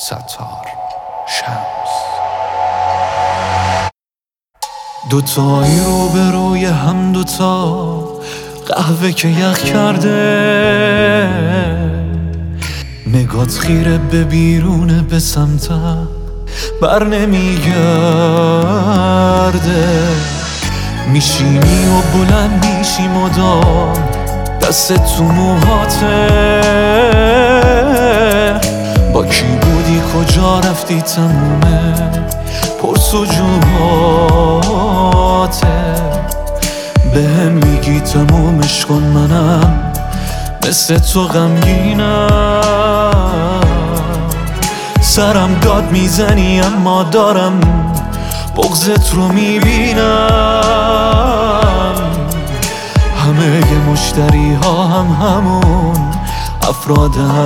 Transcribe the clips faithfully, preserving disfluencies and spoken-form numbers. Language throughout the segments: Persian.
ستار شمس. دوتایی رو به روی هم، دوتا قهوه که یخ کرده، نگات خیره به بیرونه به سمتم بر نمیگرده. میشینی و بلند میشی مدام، دست تو موهاته، با کی بودی کجا رفتی تمومه پرسجوهاته. به هم میگی تمومش کن، منم مثل تو غمگینم. سرم داد میزنی اما دارم بغضت رو میبینم. همه ی مشتری ها هم همون افراد هر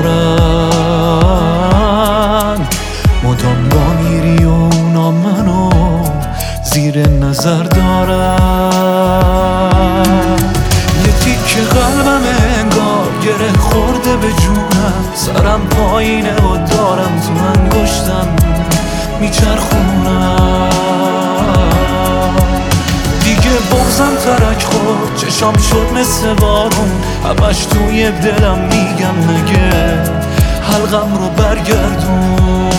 بارن. مدام با میری و اونا منو زیر نظر دارن. یه تیکه قلبم انگار گره خورده به جونم، سرم پایینه و دارم تو انگشتم میچرخونم. دیگه بغضم ترک خورد، چشام شد مثل بارون، همش توی دلم میگم نگه حلقم رو برگردون.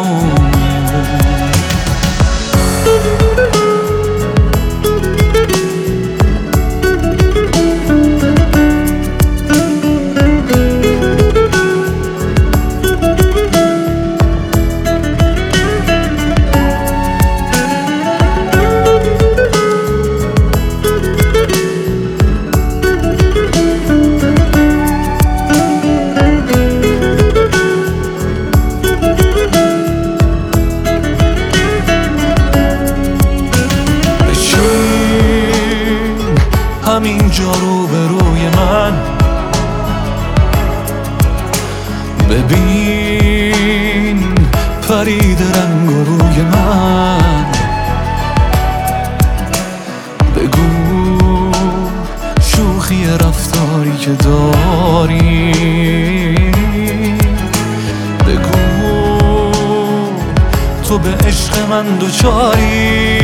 همینجا رو به روی من ببین، پرید رنگ روی من. بگو شوخی رفتاری که داری، بگو تو به عشق من دوچاری.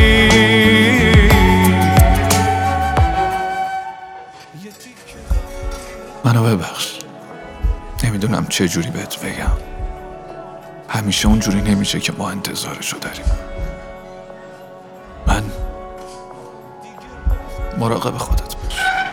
منو ببخش، نمیدونم چه جوری بهت بگم. همیشه اونجوری نمیشه که ما انتظارشو داریم. من مراقب خودت باش.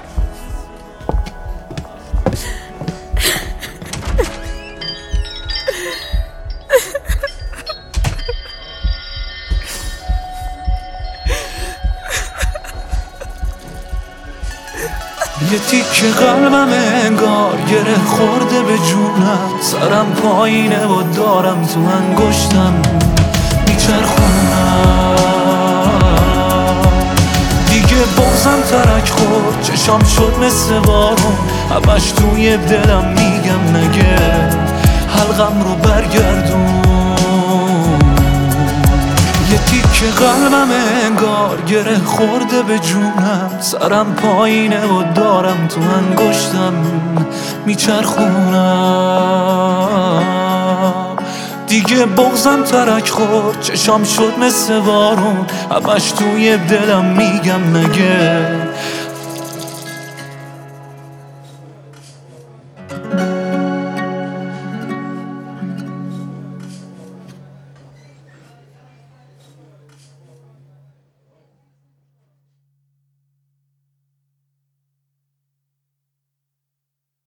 یه تیکه قلبم انگار گره خورده به جونم، سرم پایینه و دارم تو انگشتم میچرخونم. دیگه بغضم ترک خورد، چشام شد مثل بارون، همش توی دلم میگم نگه حلقم رو برگردون. یه تیکه قلبم انگار گره خورده به جونم، سرم پایینه و دارم تو انگشتم میچرخونم. دیگه بغضم ترک خورد، چشام شد مثل بارون، همش توی دلم میگم نگه